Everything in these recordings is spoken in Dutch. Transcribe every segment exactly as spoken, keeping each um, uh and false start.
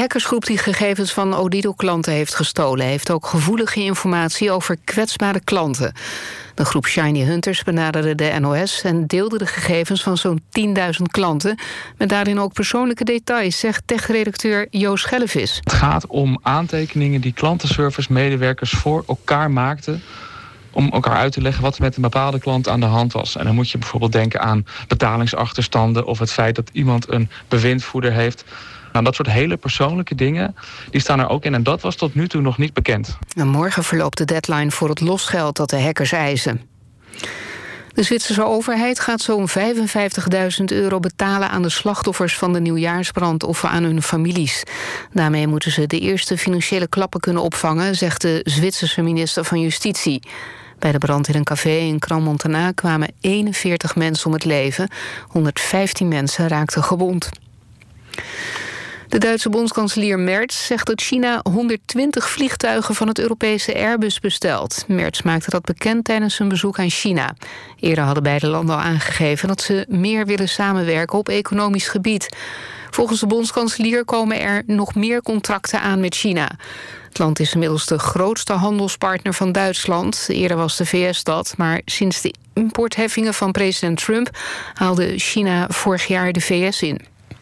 hackersgroep die gegevens van Odido-klanten heeft gestolen heeft ook gevoelige informatie over kwetsbare klanten. De groep Shiny Hunters benaderde de N O S en deelde de gegevens van zo'n tienduizend klanten, met daarin ook persoonlijke details, zegt tech-redacteur Joost Gellevis. Het gaat om aantekeningen die klantenservice-medewerkers voor elkaar maakten om elkaar uit te leggen wat er met een bepaalde klant aan de hand was. En dan moet je bijvoorbeeld denken aan betalingsachterstanden of het feit dat iemand een bewindvoerder heeft. Nou, dat soort hele persoonlijke dingen, die staan er ook in. En dat was tot nu toe nog niet bekend. En morgen verloopt de deadline voor het losgeld dat de hackers eisen. De Zwitserse overheid gaat zo'n vijfenvijftigduizend euro betalen aan de slachtoffers van de nieuwjaarsbrand of aan hun families. Daarmee moeten ze de eerste financiële klappen kunnen opvangen, zegt de Zwitserse minister van Justitie. Bij de brand in een café in Crans-Montana kwamen eenenveertig mensen om het leven. honderdvijftien mensen raakten gewond. De Duitse bondskanselier Merz zegt dat China honderdtwintig vliegtuigen van het Europese Airbus bestelt. Merz maakte dat bekend tijdens zijn bezoek aan China. Eerder hadden beide landen al aangegeven dat ze meer willen samenwerken op economisch gebied. Volgens de bondskanselier komen er nog meer contracten aan met China. Het land is inmiddels de grootste handelspartner van Duitsland. Eerder was de V S dat, maar sinds de importheffingen van president Trump haalde China vorig jaar de V S in.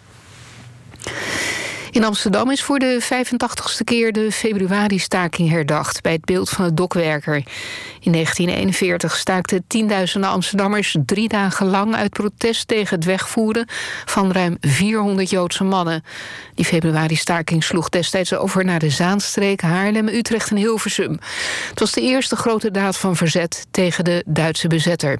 In Amsterdam is voor de vijfentachtigste keer de februari-staking herdacht bij het beeld van de dokwerker. In negentien eenenveertig staakten tienduizenden Amsterdammers drie dagen lang uit protest tegen het wegvoeren van ruim vierhonderd Joodse mannen. Die februari-staking sloeg destijds over naar de Zaanstreek, Haarlem, Utrecht en Hilversum. Het was de eerste grote daad van verzet tegen de Duitse bezetter.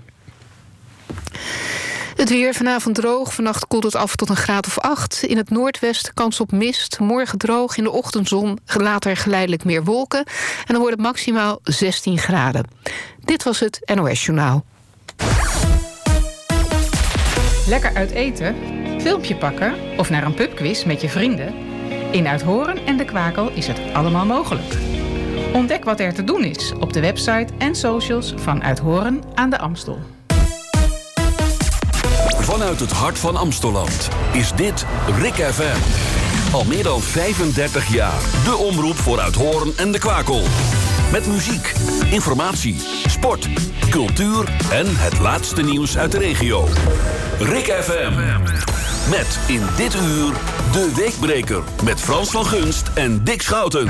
Het weer vanavond droog, vannacht koelt het af tot een graad of acht. In het noordwesten kans op mist, morgen droog, in de ochtendzon, later geleidelijk meer wolken. En dan wordt het maximaal zestien graden. Dit was het N O S-journaal. Lekker uit eten, filmpje pakken of naar een pubquiz met je vrienden? In Uithoren en De Kwakel is het allemaal mogelijk. Ontdek wat er te doen is op de website en socials van Uithoren aan de Amstel. Vanuit het hart van Amstelland is dit Rik F M. Al meer dan vijfendertig jaar de omroep voor Uithoren en De Kwakel. Met muziek, informatie, sport, cultuur en het laatste nieuws uit de regio. Rik F M. Met in dit uur de Weekbreker met Frans van Gunst en Dick Schouten.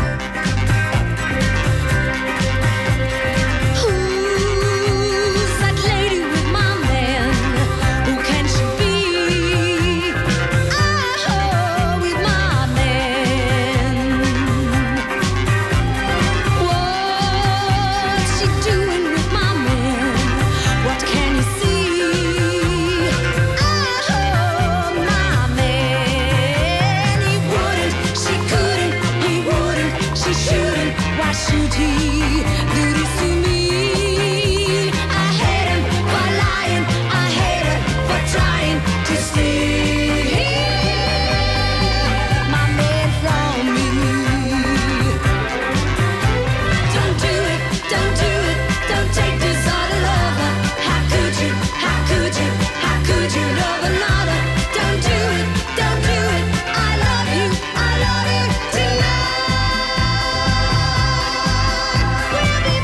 We'll be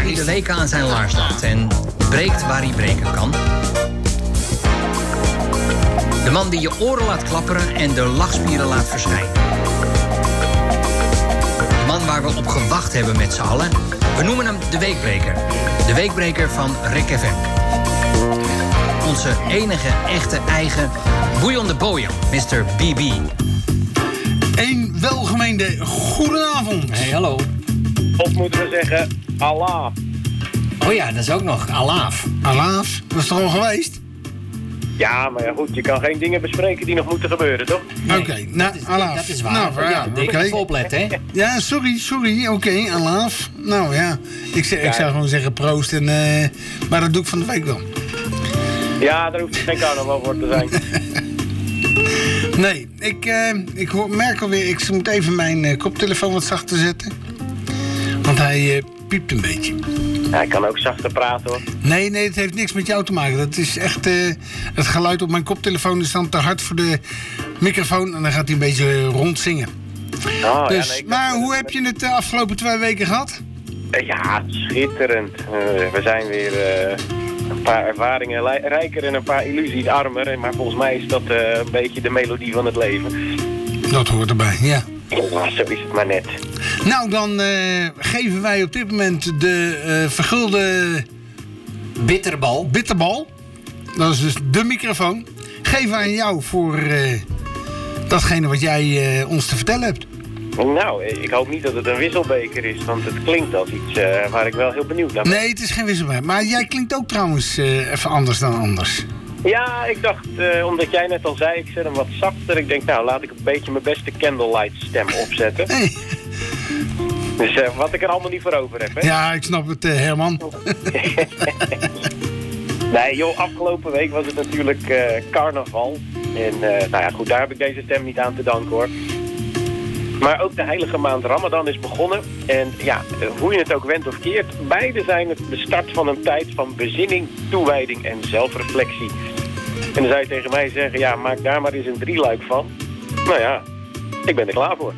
jaar iedere week aan zijn laars laat en breekt waar hij breken kan. De man die je oren laat klapperen en de lachspieren laat verschijnen. De man waar we op gewacht hebben met z'n allen. We noemen hem de Weekbreker. De Weekbreker van Rik F M. Onze enige echte eigen boeiende bojan, mister B B. Een welgemeende goedenavond. Hey, hallo. Of moeten we zeggen, Allah. Oh ja, dat is ook nog Alaaf. Alaaf, dat is toch al geweest? Ja, maar ja, goed, je kan geen dingen bespreken die nog moeten gebeuren, toch? Nee, Oké, okay, nou, Alaaf. Dat is waar. Nou, ja, ja, oké. Even opletten, hè? Ja, sorry, sorry. Oké, okay, Alaaf. Nou ja, ik, zeg, ik zou gewoon zeggen proost. En, uh, maar dat doe ik van de week wel. Ja, daar hoeft geen carnaval voor te zijn. Nee, ik, uh, ik hoor, merk alweer, ik moet even mijn uh, koptelefoon wat zachter zetten. Want hij uh, piept een beetje. Hij kan ook zachter praten, hoor. Nee, nee, het heeft niks met jou te maken. Dat is echt, uh, het geluid op mijn koptelefoon is dan te hard voor de microfoon. En dan gaat hij een beetje rondzingen. Oh, dus, ja, nee, maar kan... hoe heb je het de afgelopen twee weken gehad? Ja, schitterend. Uh, we zijn weer uh, een paar ervaringen li- rijker en een paar illusies armer. Maar volgens mij is dat uh, een beetje de melodie van het leven. Dat hoort erbij, ja. Ja, zo is het maar net. Nou, dan uh, geven wij op dit moment de uh, vergulde... Bitterbal. Bitterbal. Dat is dus de microfoon. Geven wij aan jou voor uh, datgene wat jij uh, ons te vertellen hebt. Nou, ik hoop niet dat het een wisselbeker is, want het klinkt als iets uh, waar ik wel heel benieuwd naar ben. Nee, het is geen wisselbeker. Maar jij klinkt ook trouwens uh, even anders dan anders. Ja, ik dacht, uh, omdat jij net al zei, ik zet hem wat zachter. Ik denk, nou, laat ik een beetje mijn beste candlelight stem opzetten. Hey. Dus uh, wat ik er allemaal niet voor over heb, hè? Ja, ik snap het, uh, Herman. Nee, joh, afgelopen week was het natuurlijk uh, carnaval. En uh, nou ja, goed, daar heb ik deze stem niet aan te danken, hoor. Maar ook de heilige maand Ramadan is begonnen. En ja, hoe je het ook wendt of keert, beide zijn het de start van een tijd van bezinning, toewijding en zelfreflectie. En dan zou je tegen mij zeggen, ja, maak daar maar eens een drieluik van. Nou ja, ik ben er klaar voor.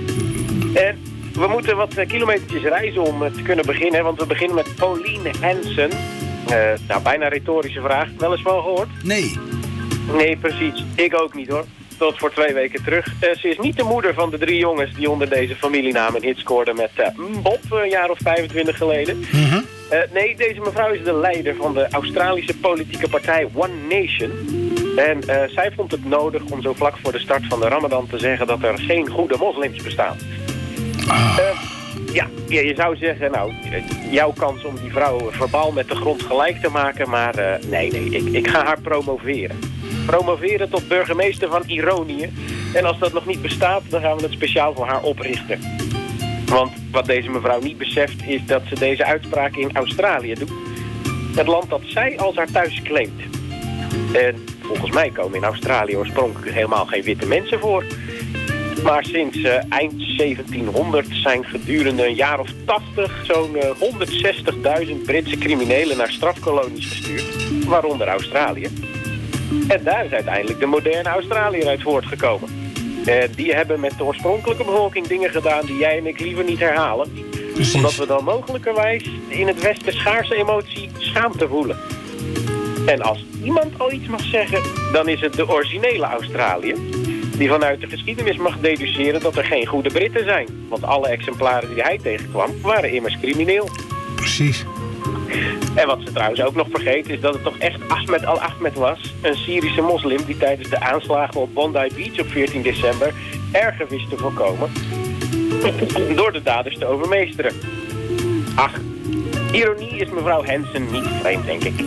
En we moeten wat kilometertjes reizen om te kunnen beginnen, want we beginnen met Pauline Hansen. Uh, nou, bijna retorische vraag. Wel eens van gehoord? Nee. Nee, precies. Ik ook niet, hoor. Tot voor twee weken terug. Uh, ze is niet de moeder van de drie jongens die onder deze familienaam een hit scoorden met uh, Bob, een jaar of vijfentwintig geleden. Mm-hmm. Uh, nee, deze mevrouw is de leider van de Australische politieke partij One Nation. En uh, zij vond het nodig om zo vlak voor de start van de Ramadan te zeggen dat er geen goede moslims bestaan. Ah. Uh, ja, ja, je zou zeggen, nou, jouw kans om die vrouw verbaal met de grond gelijk te maken, maar uh, nee, nee, ik, ik ga haar promoveren. Promoveren tot burgemeester van Ironië. En als dat nog niet bestaat, dan gaan we het speciaal voor haar oprichten. Want wat deze mevrouw niet beseft is dat ze deze uitspraak in Australië doet. Het land dat zij als haar thuis claimt. En volgens mij komen in Australië oorspronkelijk helemaal geen witte mensen voor. Maar sinds uh, eind zeventienhonderd zijn gedurende een jaar of tachtig zo'n uh, honderdzestigduizend Britse criminelen naar strafkolonies gestuurd. Waaronder Australië. En daar is uiteindelijk de moderne Australiër uit voortgekomen. En die hebben met de oorspronkelijke bevolking dingen gedaan die jij en ik liever niet herhalen. Precies. Omdat we dan mogelijkerwijs in het Westen schaarse emotie schaamte voelen. En als iemand al iets mag zeggen, dan is het de originele Australië. Die vanuit de geschiedenis mag deduceren dat er geen goede Britten zijn. Want alle exemplaren die hij tegenkwam waren immers crimineel. Precies. En wat ze trouwens ook nog vergeet is dat het toch echt Ahmed al-Ahmed was. Een Syrische moslim die tijdens de aanslagen op Bondi Beach op veertien december erger wist te voorkomen. Door de daders te overmeesteren. Ach, ironie is mevrouw Hansen niet vreemd, denk ik.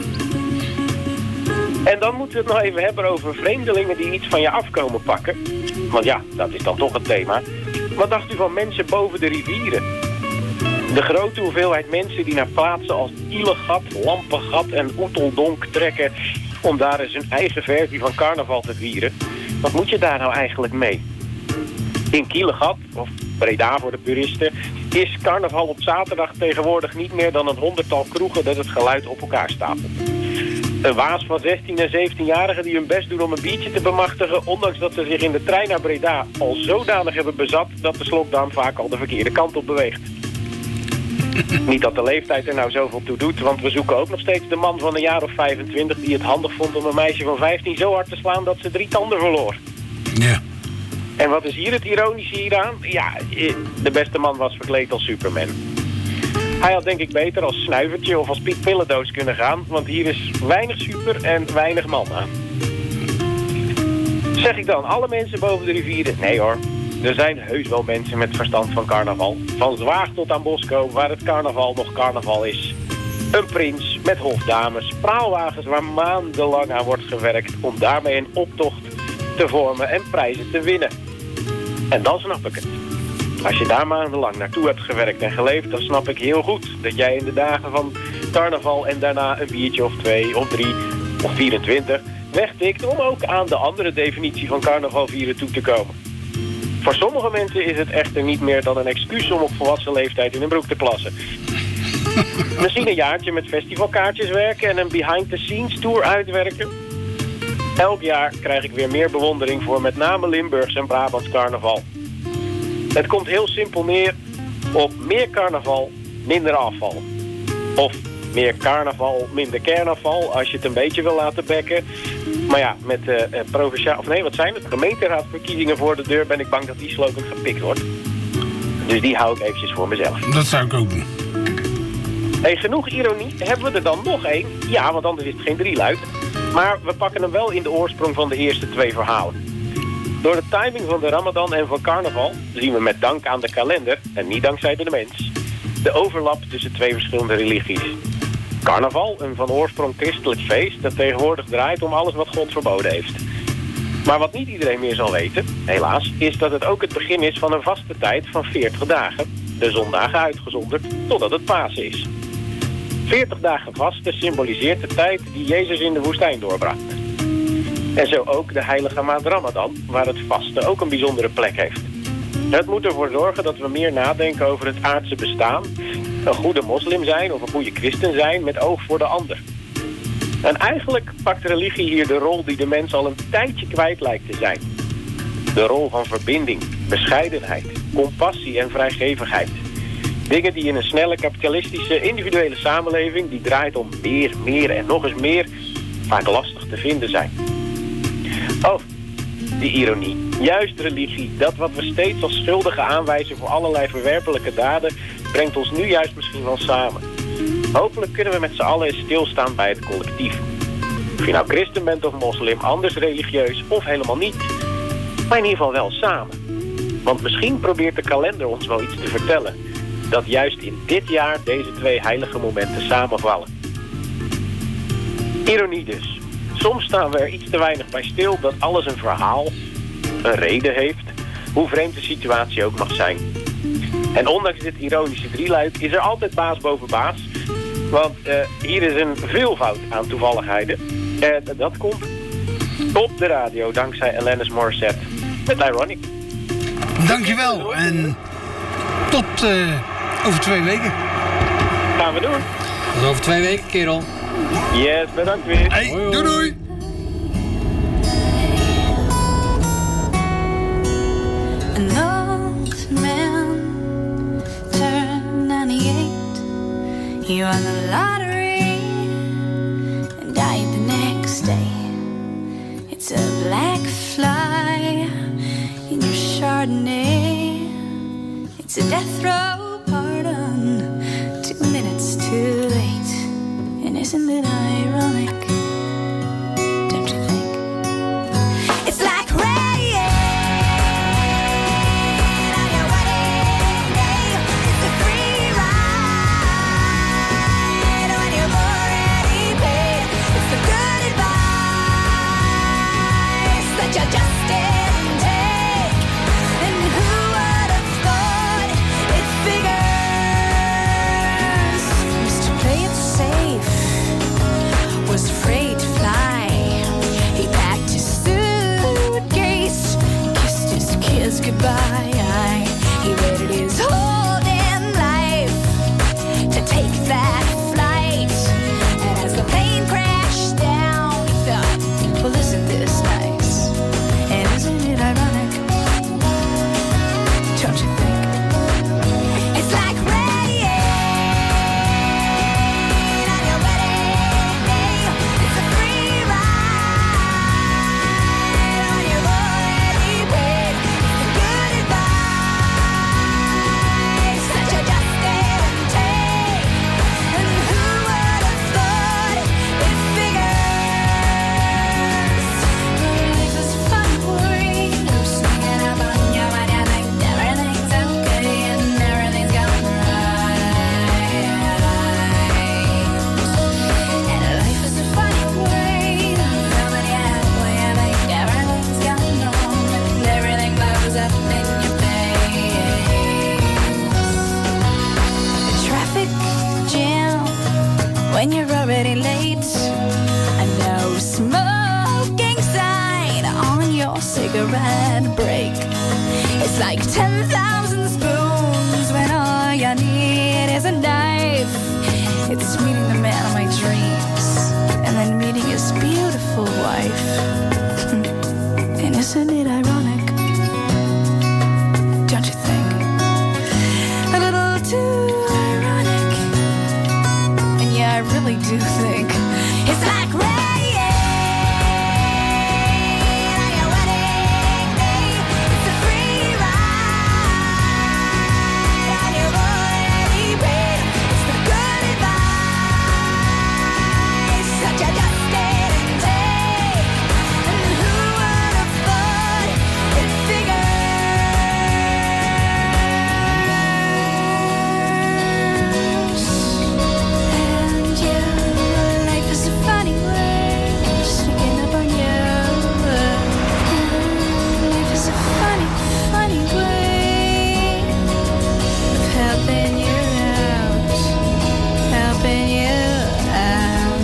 En dan moeten we het nog even hebben over vreemdelingen die iets van je afkomen pakken. Want ja, dat is dan toch het thema. Wat dacht u van mensen boven de rivieren? De grote hoeveelheid mensen die naar plaatsen als Ielegat, Lampengat en Oeteldonk trekken om daar eens hun eigen versie van carnaval te vieren. Wat moet je daar nou eigenlijk mee? In Kielegat, of Breda voor de puristen, is carnaval op zaterdag tegenwoordig niet meer dan een honderdtal kroegen dat het geluid op elkaar stapelt. Een waas van zestien en zeventienjarigen die hun best doen om een biertje te bemachtigen, ondanks dat ze zich in de trein naar Breda al zodanig hebben bezat dat de slokdarm vaak al de verkeerde kant op beweegt. Niet dat de leeftijd er nou zoveel toe doet, want we zoeken ook nog steeds de man van een jaar of vijfentwintig... die het handig vond om een meisje van vijftien zo hard te slaan dat ze drie tanden verloor. Ja. En wat is hier het ironische hieraan? Ja, de beste man was verkleed als Superman. Hij had denk ik beter als snuivertje of als Piet Pillendoos kunnen gaan... want hier is weinig super en weinig man aan. Zeg ik dan alle mensen boven de rivieren? Nee hoor, er zijn heus wel mensen met verstand van carnaval. Van Zwaag tot aan Bosco, waar het carnaval nog carnaval is. Een prins met hofdames, praalwagens waar maandenlang aan wordt gewerkt... om daarmee een optocht te vormen en prijzen te winnen. En dan snap ik het. Als je daar maandenlang naartoe hebt gewerkt en geleefd... dan snap ik heel goed dat jij in de dagen van carnaval... en daarna een biertje of twee of drie of vierentwintig... wegtikt om ook aan de andere definitie van carnaval vieren toe te komen. Voor sommige mensen is het echter niet meer dan een excuus... om op volwassen leeftijd in een broek te plassen. Misschien een jaartje met festivalkaartjes werken... en een behind-the-scenes tour uitwerken... Elk jaar krijg ik weer meer bewondering voor met name Limburgs en Brabants carnaval. Het komt heel simpel neer op meer carnaval, minder afval. Of meer carnaval, minder kernafval, als je het een beetje wil laten bekken. Maar ja, met uh, provinciaal, of nee, wat zijn het? Gemeenteraadsverkiezingen voor de deur ben ik bang dat die slogan gepikt wordt. Dus die hou ik eventjes voor mezelf. Dat zou ik ook doen. Hey, genoeg ironie. Hebben we er dan nog één? Ja, want anders is het geen drieluik. Maar we pakken hem wel in de oorsprong van de eerste twee verhalen. Door de timing van de Ramadan en van carnaval zien we met dank aan de kalender, en niet dankzij de mens, de overlap tussen twee verschillende religies. Carnaval, een van oorsprong christelijk feest dat tegenwoordig draait om alles wat God verboden heeft. Maar wat niet iedereen meer zal weten, helaas, is dat het ook het begin is van een vaste tijd van veertig dagen, de zondagen uitgezonderd, totdat het Pasen is. veertig dagen vasten symboliseert de tijd die Jezus in de woestijn doorbracht. En zo ook de heilige maand Ramadan, waar het vasten ook een bijzondere plek heeft. Het moet ervoor zorgen dat we meer nadenken over het aardse bestaan, een goede moslim zijn of een goede christen zijn met oog voor de ander. En eigenlijk pakt religie hier de rol die de mens al een tijdje kwijt lijkt te zijn. De rol van verbinding, bescheidenheid, compassie en vrijgevigheid. Dingen die in een snelle kapitalistische individuele samenleving die draait om meer, meer en nog eens meer, vaak lastig te vinden zijn. Oh, die ironie. Juist religie, dat wat we steeds als schuldigen aanwijzen voor allerlei verwerpelijke daden, brengt ons nu juist misschien wel samen. Hopelijk kunnen we met z'n allen eens stilstaan bij het collectief. Of je nou christen bent of moslim, anders religieus of helemaal niet. Maar in ieder geval wel samen. Want misschien probeert de kalender ons wel iets te vertellen. Dat juist in dit jaar deze twee heilige momenten samenvallen. Ironie dus. Soms staan we er iets te weinig bij stil dat alles een verhaal, een reden heeft, hoe vreemd de situatie ook mag zijn. En ondanks dit ironische drieluik is er altijd baas boven baas. Want uh, hier is een veelvoud aan toevalligheden. En uh, dat komt op de radio dankzij Alanis Morissette met Ironic. Dankjewel en tot uh, over twee weken. Gaan we doen. Tot over twee weken, kerel. Yes, bedankt weer. Hey, hoi, hoi. doei doei. An old man turned ninety-eight. He won the lottery and died the next day. It's a black fly in your Chardonnay. It's a death row pardon, two minutes too late. And isn't it ironic? Don't you think? It's like rain on your wedding day. It's a free ride when you've already paid. It's the good advice that you just didn't take. And who would have thought it figures just to play it safe? when you're already late. And no smoking sign on your cigarette break. It's like ten thousand spoons when all you need is a knife. It's meeting the man of my dreams and then meeting his beautiful wife. And isn't it ironic? Don't you think? A little too ironic. And yeah, I really do think it's like rain on your wedding day. It's a free ride on your already paid. It's the good advice that you just didn't take. And who would have thought it figures? And you, life is a funny way sneaking up on you. Life is a funny, funny way of helping you out, helping you out.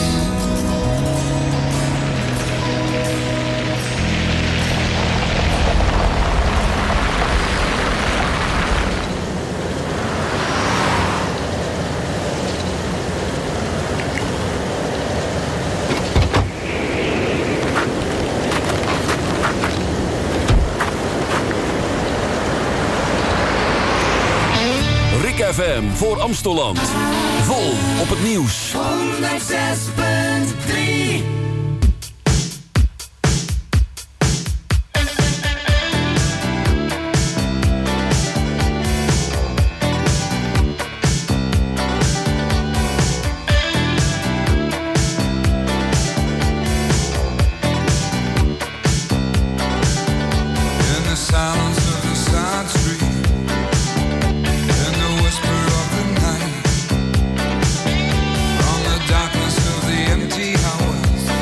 Rick F M voor Amstelland. Vol op het nieuws. honderdzes punt drie. In the silence of the side street, in the whisper of the night, from the darkness of the empty hours,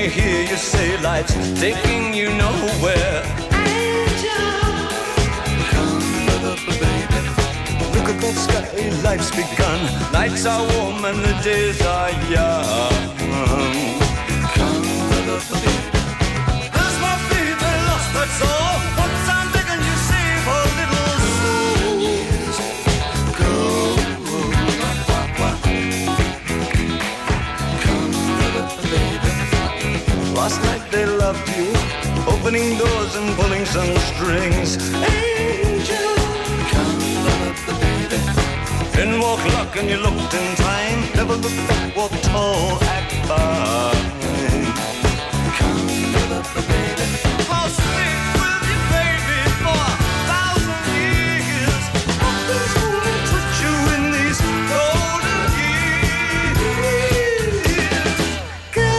hear you say life's taking you nowhere. Angel, come up, baby. Look at that sky, life's begun. Nights are warm and the days are young. Come up, baby. There's my baby lost, that's all. Once I'm begging you save a little soul. Years go. Last night they loved you, opening doors and pulling some strings. Angel, come love the baby. Then walk luck and you looked in time. Never looked back, walk tall, act fine. Come love the baby. I'll stick with you, baby, for a thousand years. Nothing's gonna touch you in these golden years. Go.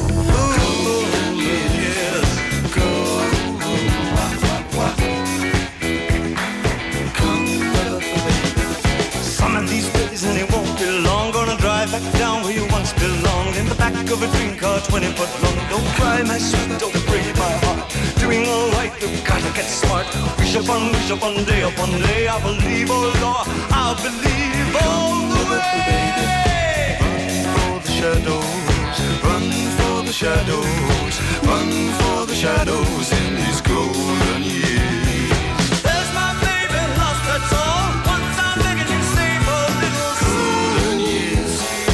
Back down where you once belonged, in the back of a dream car twenty foot long. Don't cry, my sweet, don't break my heart. Doing all right, you've gotta get smart. Wish upon, wish upon, day upon day. I believe, oh Lord, I believe all the way. Run for the shadows, run for the shadows, run for the shadows in these golden years. There's my baby lost, that's all. Once I'm begging you, save a little golden years.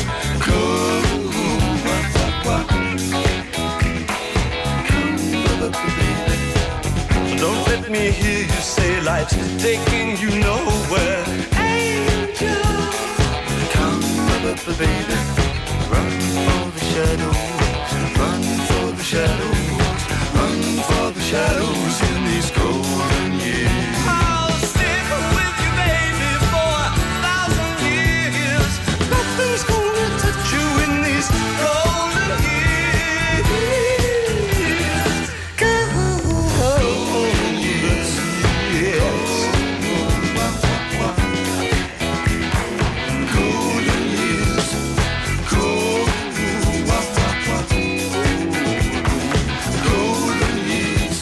Don't let me hear you say life's taking you nowhere. Angel, come up, baby. Run for the shadows, run for the shadows, run for the shadows in these golden years. I'll stick with you, baby, for a thousand years. Nothing's gonna touch you in these golden years. Golden years, yes. Golden years, golden, golden years,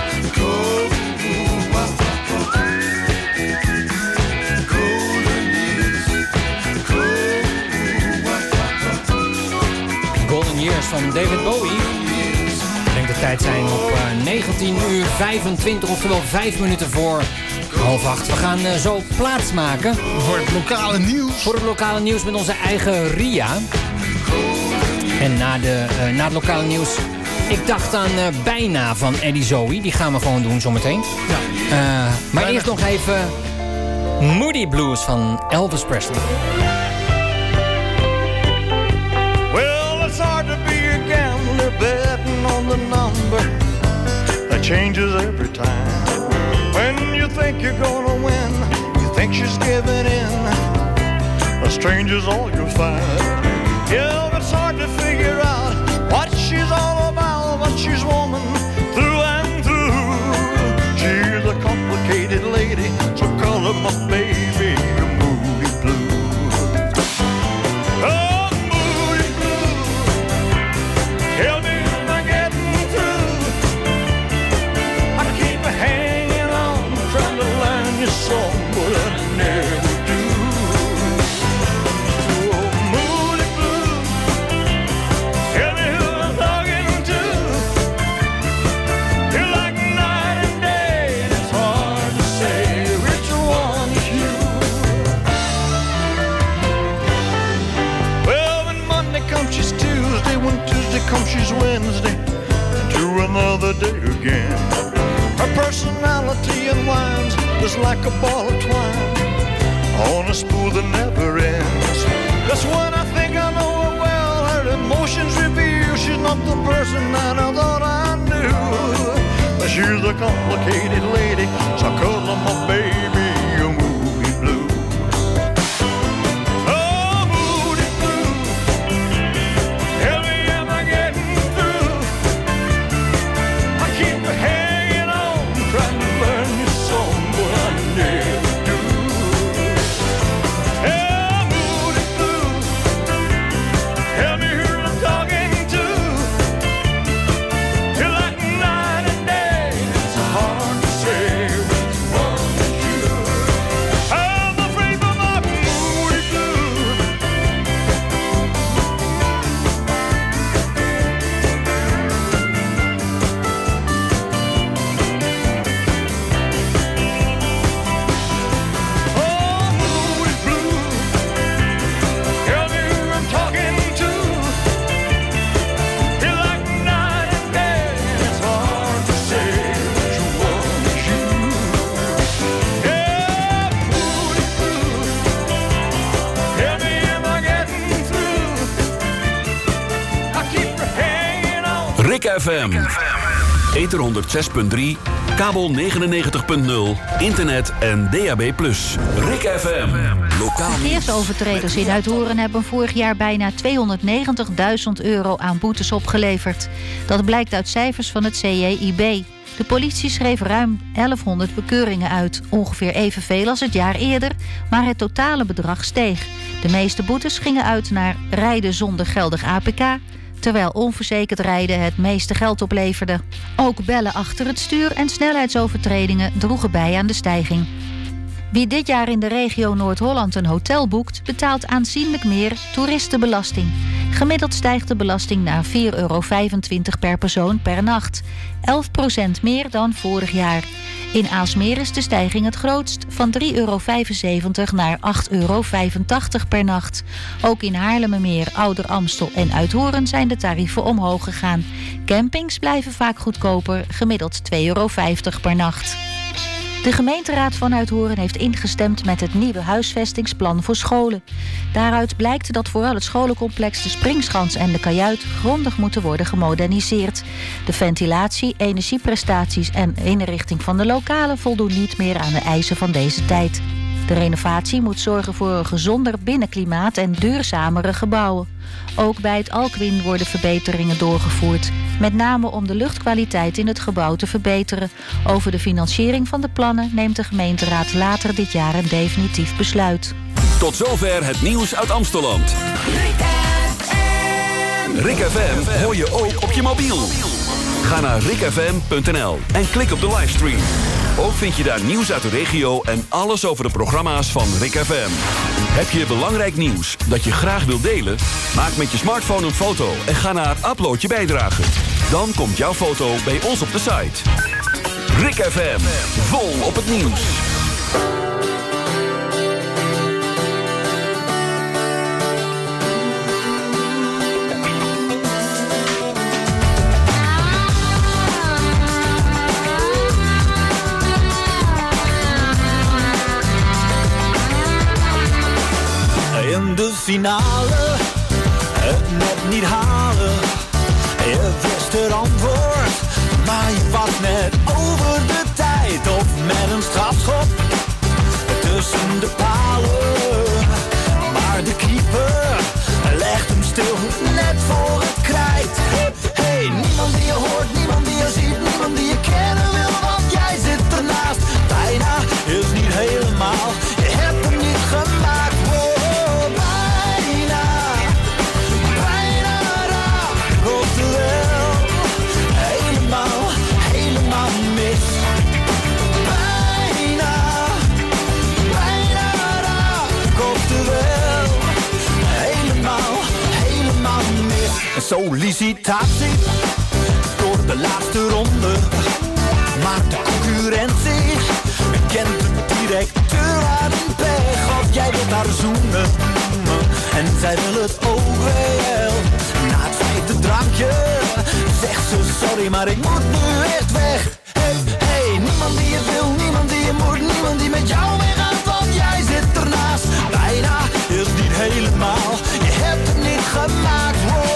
Golden Years van David Bowie. Ik denk de tijd zijn op uh, negentien uur vijfentwintig, oftewel vijf minuten voor half acht. We gaan uh, zo plaatsmaken voor het lokale nieuws. Voor het lokale nieuws met onze eigen Ria. En na, de, uh, na het lokale nieuws, ik dacht aan uh, Bijna van Eddie Zoe. Die gaan we gewoon doen zometeen. Ja. Uh, maar Bijna. Eerst nog even Moody Blues van Elvis Presley. Well, it's hard to be a gambler betting on the number that changes every time. When you think you're gonna win, you think she's giving in. A stranger's all you'll find. Yeah, it's hard to figure out what she's all about, but she's woman through and through. She's a complicated lady, so call her my baby, a Moody Blue. Oh, Moody Blue, tell me am I getting through? I keep hanging on, trying to learn your song, but I never do. Oh, Moody Blue, tell me who I'm talking to. You're like night and day, and it's hard to say which one is you. Well, when Monday comes, she's Tuesday. When Tuesday comes, she's Wednesday. And to another day again. Her personality unwinds just like a ball of twine on a spool that never ends. That's when I think I know her well. Her emotions reveal she's not the person that I thought I knew. But she's a complicated lady, so I call her my baby, a Moody Blue. Oh, Moody Blue, tell me am I getting through? I keep hanging on, trying to learn your song, but I never do. Hey, Moody Blue, tell me who I'm talking to. Rick F M. Ether honderd zes punt drie, kabel negenennegentig punt nul, internet en D A B plus. Rick F M. Lokaal verkeersovertreders in Uithoren hebben vorig jaar bijna tweehonderdnegentigduizend euro aan boetes opgeleverd. Dat blijkt uit cijfers van het C J I B. De politie schreef ruim elfhonderd bekeuringen uit, ongeveer evenveel als het jaar eerder, maar het totale bedrag steeg. De meeste boetes gingen uit naar rijden zonder geldig A P K, terwijl onverzekerd rijden het meeste geld opleverde. Ook bellen achter het stuur en snelheidsovertredingen droegen bij aan de stijging. Wie dit jaar in de regio Noord-Holland een hotel boekt, betaalt aanzienlijk meer toeristenbelasting. Gemiddeld stijgt de belasting naar vier euro vijfentwintig per persoon per nacht. elf procent meer dan vorig jaar. In Aalsmeer is de stijging het grootst, van drie euro vijfenzeventig naar acht euro vijfentachtig per nacht. Ook in Haarlemmermeer, Ouder Amstel en Uithoren zijn de tarieven omhoog gegaan. Campings blijven vaak goedkoper, gemiddeld twee euro vijftig per nacht. De gemeenteraad van Uithoren heeft ingestemd met het nieuwe huisvestingsplan voor scholen. Daaruit blijkt dat vooral het scholencomplex De Springschans en de Kajuit grondig moeten worden gemoderniseerd. De ventilatie, energieprestaties en inrichting van de lokalen voldoen niet meer aan de eisen van deze tijd. De renovatie moet zorgen voor een gezonder binnenklimaat en duurzamere gebouwen. Ook bij het Alkwin worden verbeteringen doorgevoerd. Met name om de luchtkwaliteit in het gebouw te verbeteren. Over de financiering van de plannen neemt de gemeenteraad later dit jaar een definitief besluit. Tot zover het nieuws uit Amsteland. Rick F M hoor je ook op je mobiel. Ga naar rick f m punt n l en klik op de livestream. Ook vind je daar nieuws uit de regio en alles over de programma's van Rick F M. Heb je belangrijk nieuws dat je graag wilt delen? Maak met je smartphone een foto en ga naar Upload je bijdrage. Dan komt jouw foto bij ons op de site. Rick F M, vol op het nieuws. In de finale, het net niet halen. Je wist het antwoord, maar je was net over de tijd. Of met een strafschop tussen de palen. Maar de keeper legt hem stil, net voor het krijt. Hey, hey, niemand die je hoort, niemand die je ziet, niemand die je kennen wil, want jij zit ernaast. Bijna is niet helemaal, je hebt hem niet gemaakt. Sollicitatie door de laatste ronde. Maar de concurrentie kent de directeur aan een pech. Of jij wilt haar zoenen en zij wil het ook wel. Na het vijfde drankje zegt ze sorry, maar ik moet nu echt weg. Hey, hey, niemand die je wil, niemand die je moet, niemand die met jou meegaat, want jij zit ernaast. Bijna is niet helemaal, je hebt het niet gemaakt. Wow.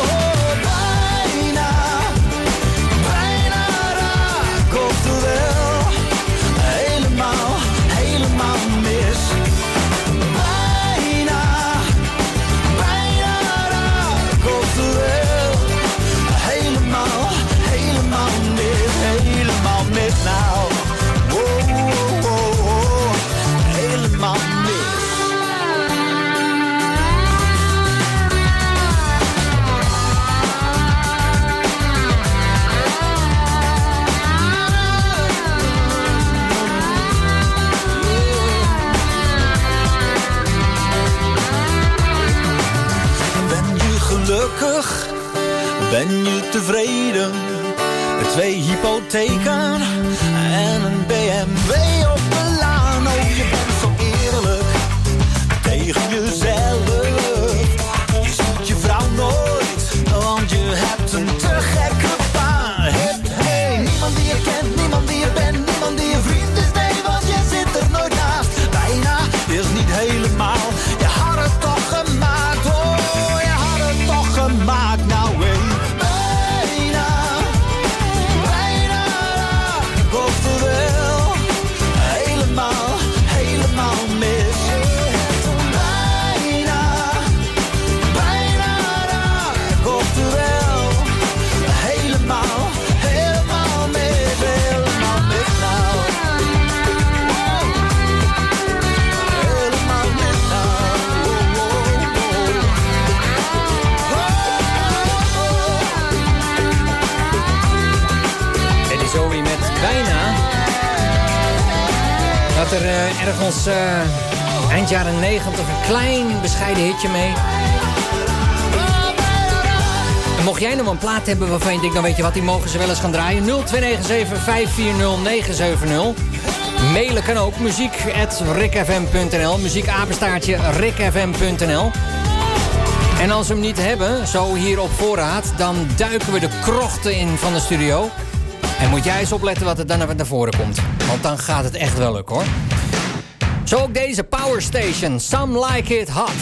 Gelukkig, ben je tevreden? Twee hypotheken en een B M W op de laan. Oh, je bent zo eerlijk tegen jezelf. Je ziet je vrouw nooit, want je hebt een te gekke baan. Hey, hey, niemand die je kent, niemand die je bent, niemand die je vriend is. Nee, want je zit er nooit naast. Bijna is niet helemaal, je had het toch gemaakt. Oh, je had het toch gemaakt. Nou, hey, bijna, maakte er uh, ergens uh, eind jaren negentig een klein bescheiden hitje mee. En mocht jij nog een plaat hebben waarvan je denkt, dan weet je wat, die mogen ze wel eens gaan draaien. nul twee negen zeven vijf vier nul negen zeven nul. Mailen kan ook, muziek at rikfm punt n l. Muziekapenstaartje rikfm punt n l. En als we hem niet hebben, zo hier op voorraad, dan duiken we de krochten in van de studio. En moet jij eens opletten wat er dan naar voren komt. Want dan gaat het echt wel lukken, hoor. Zo ook deze Power Station, Some Like It Hot.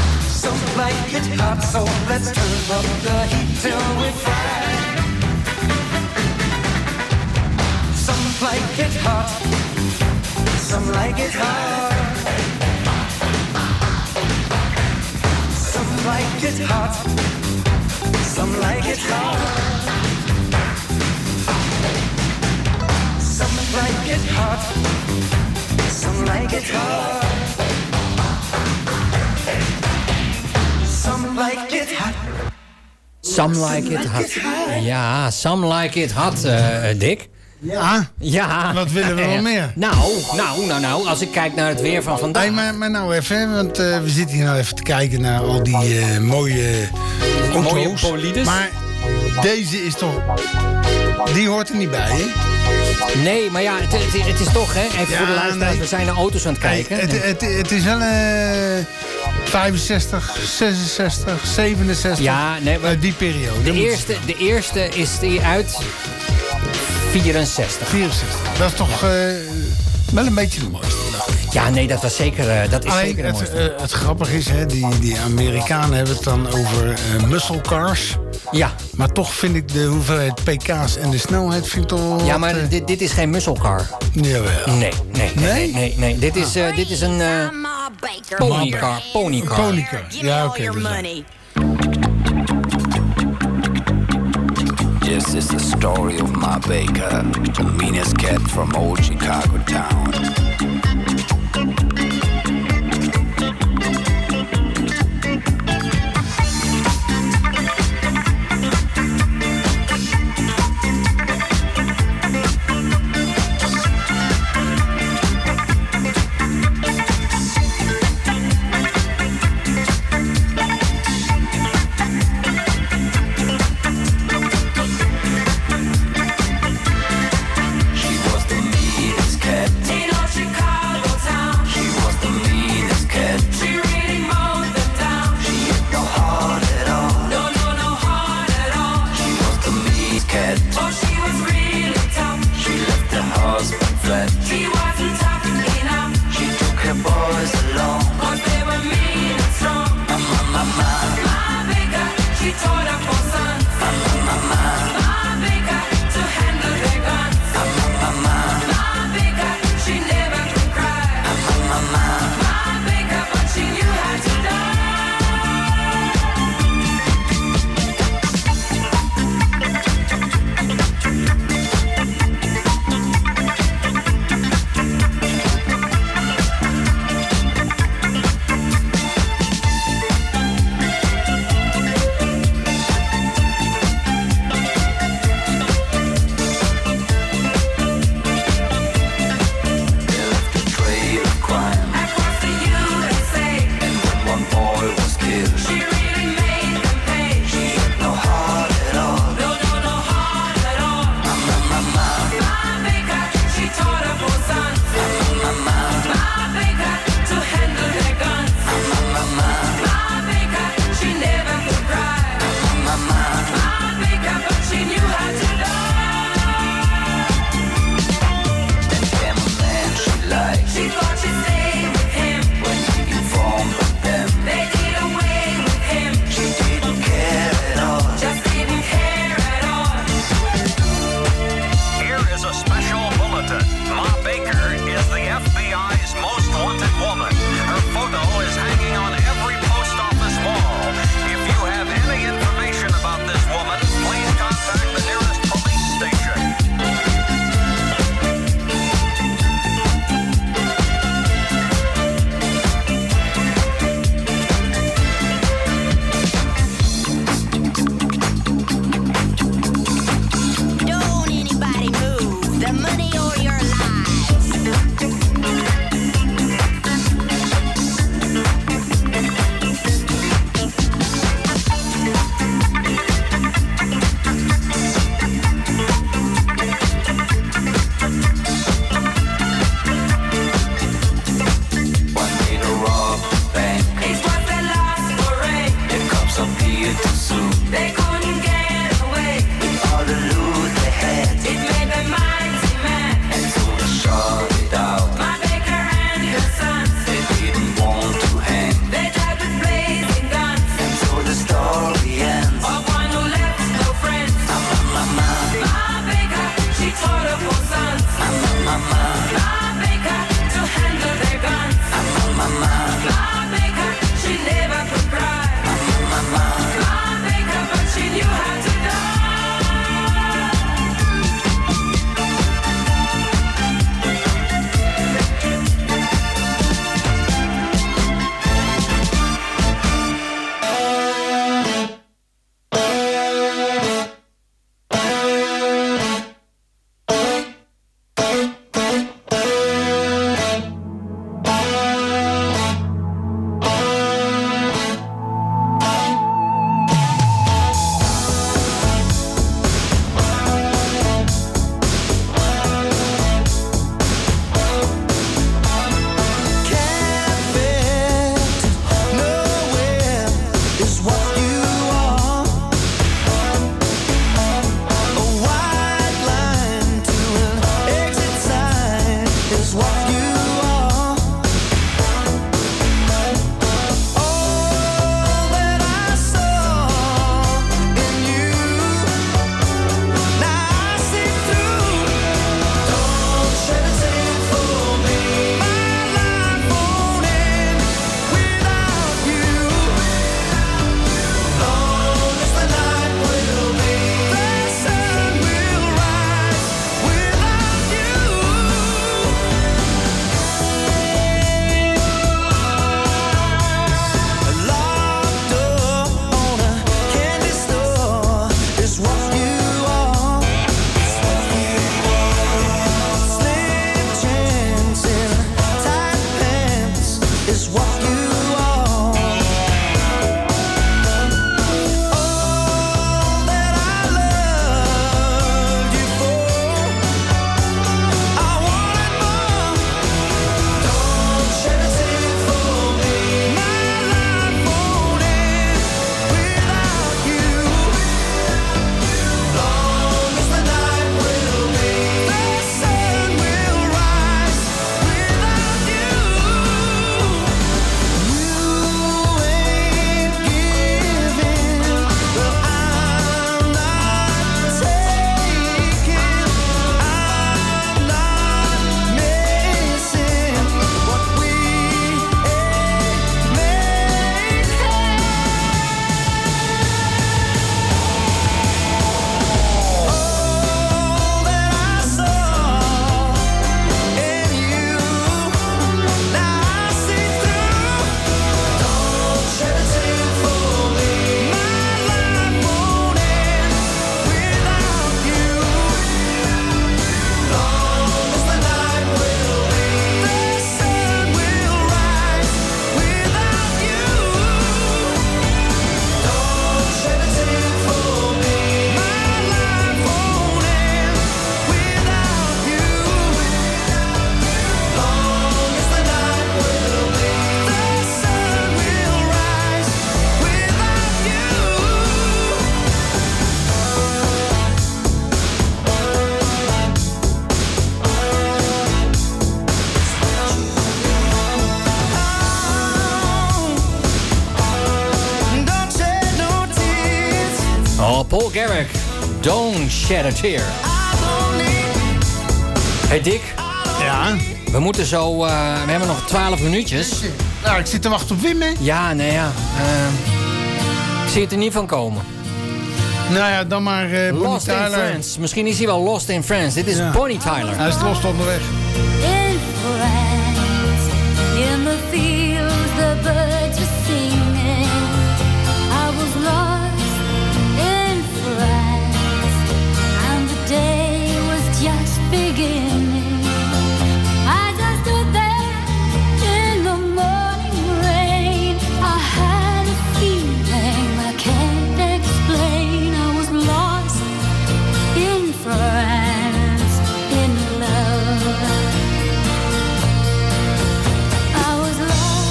Like it hot, so let's turn up the heat till we fry. like it hot, some like it hard. Some like it hot, some like it hard. Some like it hot, some like it hard. Some like it hot. Some like it hot. Ja, some like it hot, uh, Dick. Ja? Ja. Wat willen we nog meer? Nou, nou, nou, nou, als ik kijk naar het weer van vandaag. Hey, maar, maar nou even, want uh, we zitten hier nou even te kijken naar al die uh, mooie auto's. Mooie bolides. Maar deze is toch... Die hoort er niet bij, hè? Nee, maar ja, het, het, het is toch, hè? Even ja, voor de luisteraars, nee. We zijn naar auto's aan het kijken. Hey, het, het, het is wel uh, vijfenzestig, zesenzestig, zevenenzestig. Ja, nee, maar uit die periode. De eerste, de eerste is die uit vierenzestig. vierenzestig. Dat is toch uh, wel een beetje de mooiste. Ja, nee, dat was zeker, uh, dat is Alleen, zeker de het, mooiste. uh, het grappige is, hè, die, die Amerikanen hebben het dan over uh, muscle cars. Ja. Maar toch vind ik de hoeveelheid pk's en de snelheid vind ik toch... Ja, maar uh, dit, dit is geen muscle car. Jawel. Nee, nee, nee, Nee? nee, nee. nee. Dit, is, uh, dit is een uh, ponycar. Ponycar. Ponycar. Ja, oké. Okay, This is the story of Ma Baker, the meanest cat from old Chicago town. Paul Garrick, Don't Shed a Tear. Hey Dick. Ja? We moeten zo, uh, we hebben nog twaalf minuutjes. Nou, ik zit te wachten op Wim, hè? Ja, nee, ja. Uh, ik zie het er niet van komen. Nou ja, dan maar uh, Bonnie Lost Tyler. in France. Misschien is hij wel Lost in France. Dit is ja. Bonnie Tyler. Hij is lost onderweg. In France, in the fields, the birds were singing. I was lost in France, and the day was just beginning. As I stood there in the morning rain, I had a feeling I can't explain. I was lost in France, in love. I was lost.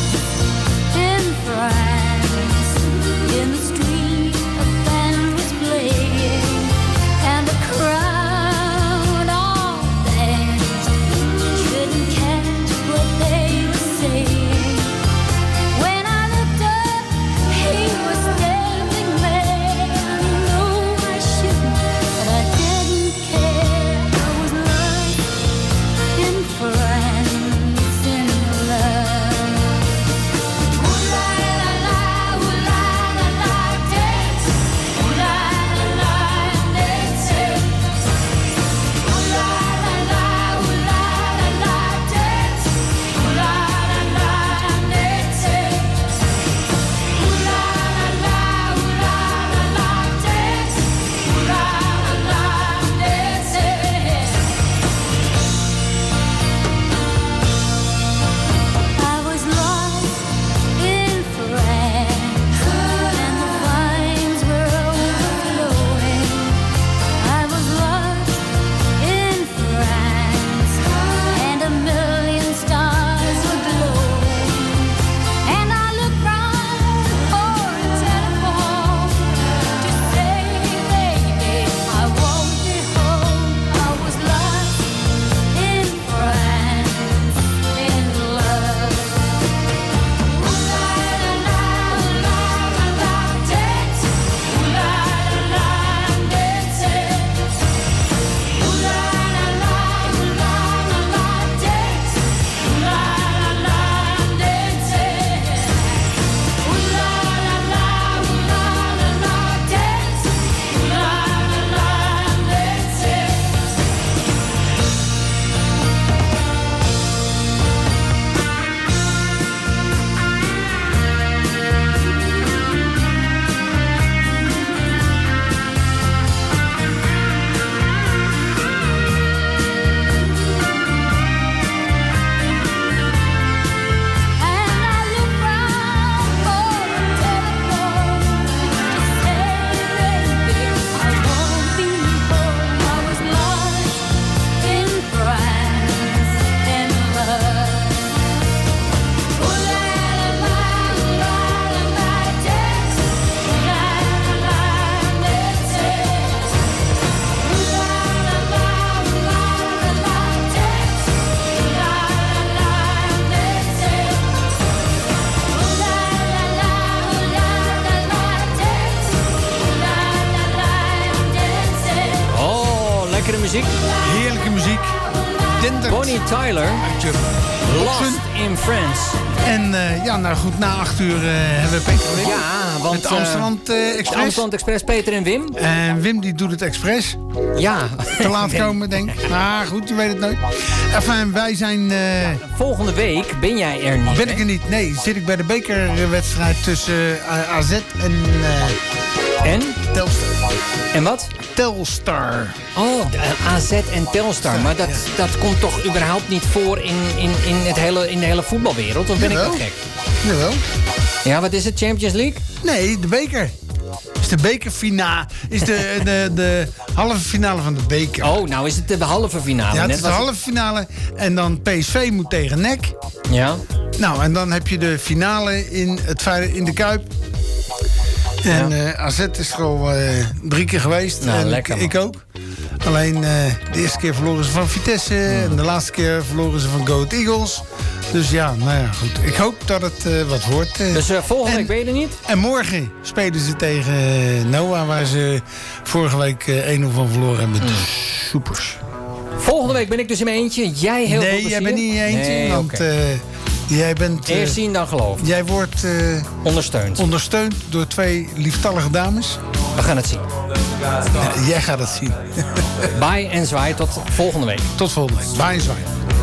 Bonnie Tyler. Lost in France. En uh, ja, nou goed, na acht uur uh, hebben we Peter en Wim. Ja, want... Met de Amsterdam uh, Express. De Amsterdam Express, Peter en Wim. En Wim die doet het expres. Ja. Te laat komen, denk ik. Nou goed, je weet het nooit. Enfin, wij zijn... Uh, ja, volgende week ben jij er niet, Ben hè? ik er niet. Nee, zit ik bij de bekerwedstrijd tussen uh, A Z en... Uh, en? Telstar. En wat? Telstar. Oh, A Z en Telstar. Maar dat, ja. dat komt toch überhaupt niet voor in, in, in, het hele, in de hele voetbalwereld? Of ben Jawel. ik dat gek? Jawel. Ja, wat is het? Champions League? Nee, de beker. Is de bekerfinale. Is de, de, de halve finale van de beker. Oh, nou is het de halve finale. Ja, het Net is de halve finale. En dan P S V moet tegen N E C. Ja. Nou, en dan heb je de finale in, het, in de Kuip. En ja. uh, A Z is er al uh, drie keer geweest. Nou, en lekker, ik, ik ook. Alleen uh, de eerste keer verloren ze van Vitesse. Mm. En de laatste keer verloren ze van Go Ahead Eagles. Dus ja, nou ja, goed. Ik hoop dat het uh, wat wordt. Uh. Dus uh, volgende week ben je er niet? En morgen spelen ze tegen uh, Noah, waar ze vorige week uh, één nul van verloren hebben. Mm. Soepers. Volgende week ben ik dus in mijn eentje. Jij heel nee, veel plezier. jij bent niet in je eentje. Nee, want okay. uh, jij bent... Uh, Eerst zien dan geloven. Jij wordt... Uh, ondersteund. Ondersteund door twee lieftallige dames. We gaan het zien. Ja, jij gaat het zien. Bye en zwaai. Tot volgende week. Tot volgende week. Bye en zwaai.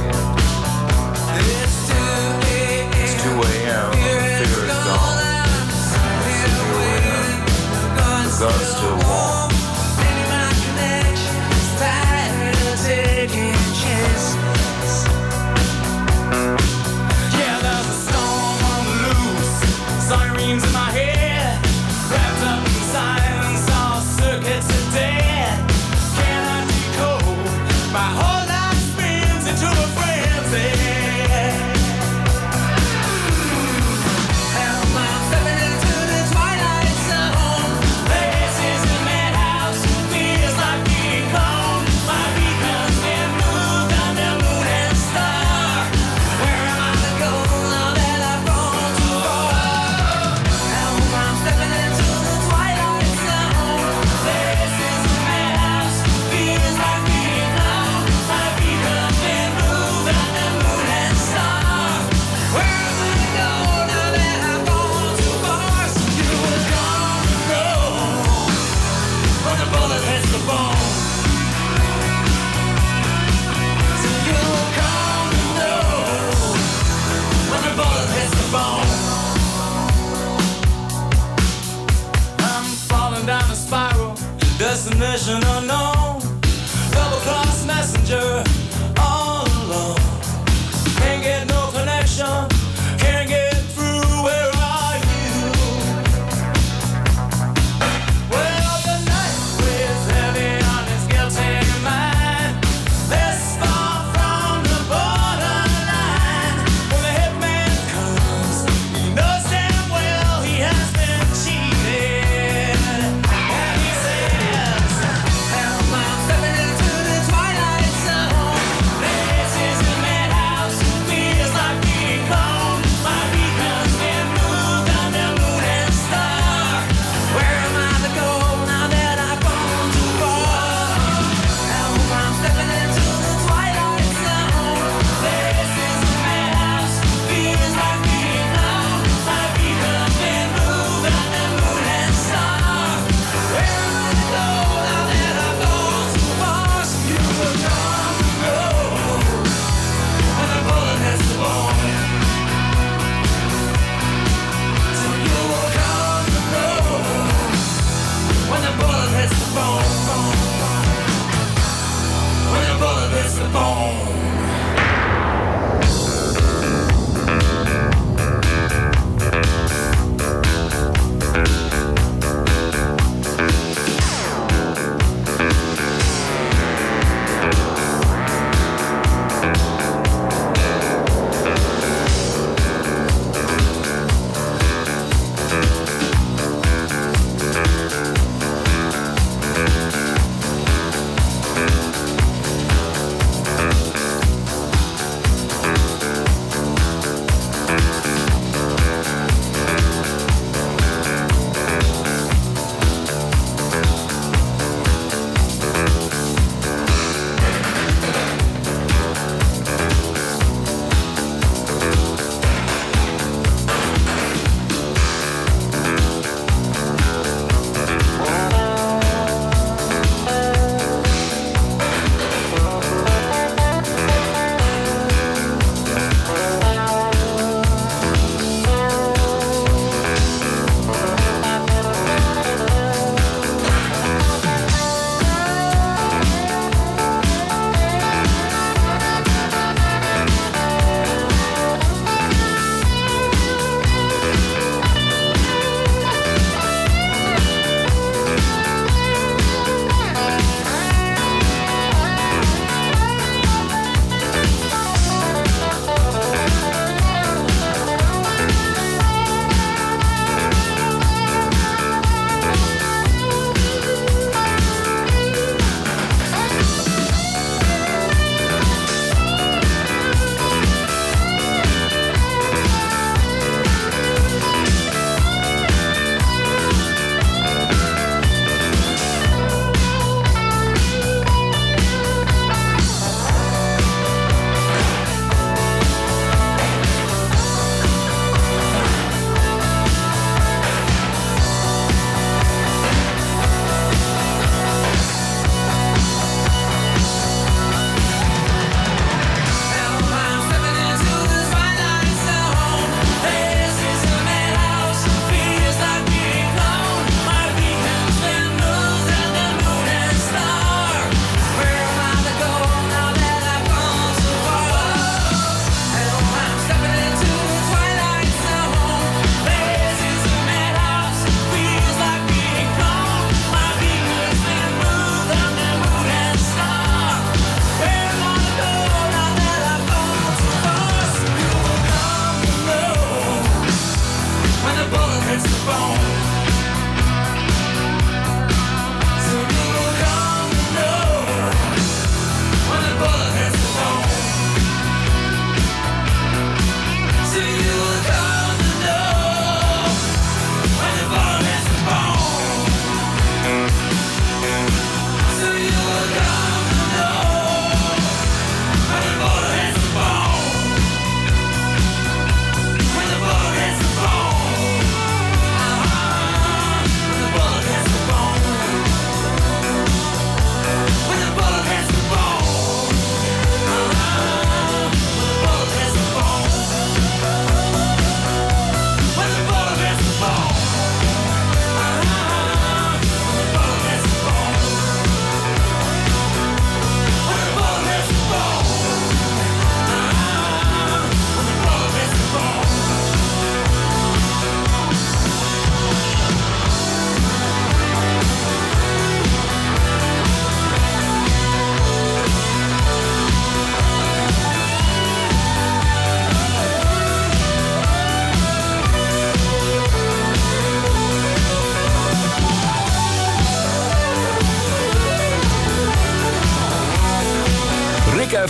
It's two a.m. Figure is gone. The gun's still warm. Yeah, there's a storm on the loose. Sirens in my head. Wrapped up in silence, all circuits are dead. Cannot decode. My whole life spins into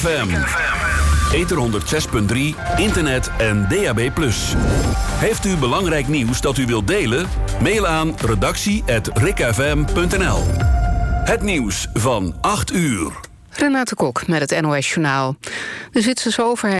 M. Ether honderd zes punt drie, internet en D A B plus. Heeft u belangrijk nieuws dat u wilt delen? Mail aan redactie at rikfm punt n l. Het nieuws van acht uur. Renate Kok met het N O S Journaal. De Zwitserse overheid